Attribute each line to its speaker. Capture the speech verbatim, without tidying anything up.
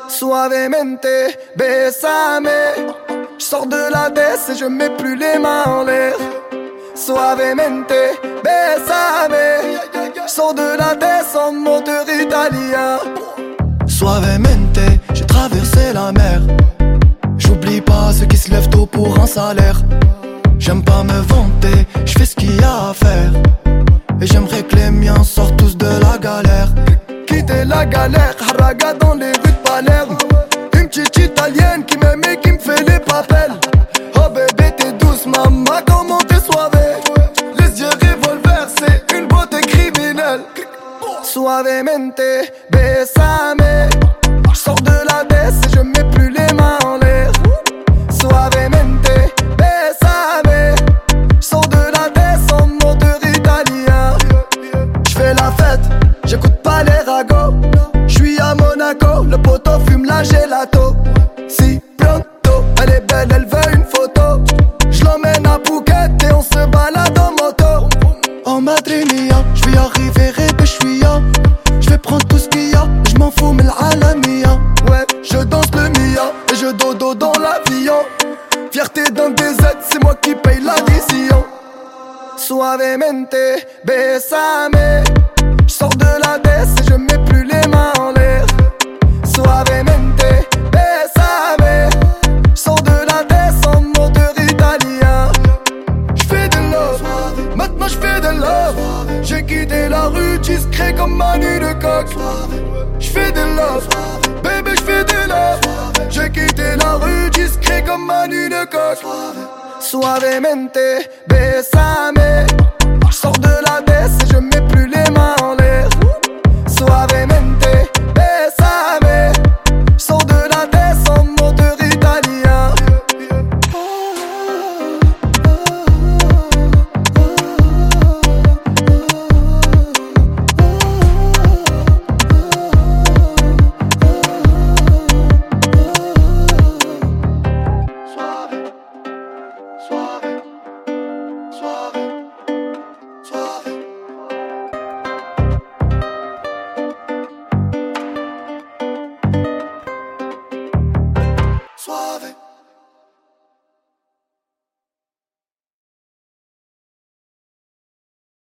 Speaker 1: Suavemente, bésame. J'sors de la baisse et je mets plus les mains en l'air. Suavemente, bésame. J'sors de la baisse en moteur italien. Suavemente, j'ai traversé la mer. J'oublie pas ceux qui se lèvent tôt pour un salaire. J'aime pas me vanter, j'fais ce qu'il y a à faire. Et j'aimerais que les miens sortent tous de la galère. Quitter la galère, haraga dans les rues de Palerme. Une petite italienne qui m'aime et qui me fait les papels. Oh bébé t'es douce maman, comment t'es soivée. Les yeux revolver, c'est une beauté criminelle. Suavemente, bésame. J'sors de la baisse et je mets plus les mains en l'air. Suavemente, bésame. J'sors de la baisse en moteur italien. J'fais la fête, j'écoute pas les ragots. J'suis à Monaco, le poteau fume la gelato. Si pronto, elle est belle, elle veut une photo. J'l'emmène à Phuket et on se balade en moto. En Madrid mia, j'vais arriver et j'suis ya. J'vais prendre tout ce qu'il y a, j'm'en fous mais l'alamia. Ouais, je danse le mia et je dodo dans l'avion. Fierté d'un D Z, c'est moi qui paye l'addition. Suavemente, bésame. J'sors de la baisse et je mets plus les mains en l'air. Suavemente, bésame. J'sors de la baisse en moteur italien. J'fais de love, maintenant j'fais de love. J'ai quitté la rue discret comme Manu de coq. J'fais de love, baby j'fais de love. J'ai quitté la rue discret comme Manu de coq. Suavemente, bésame. J'sors de la baisse et je mets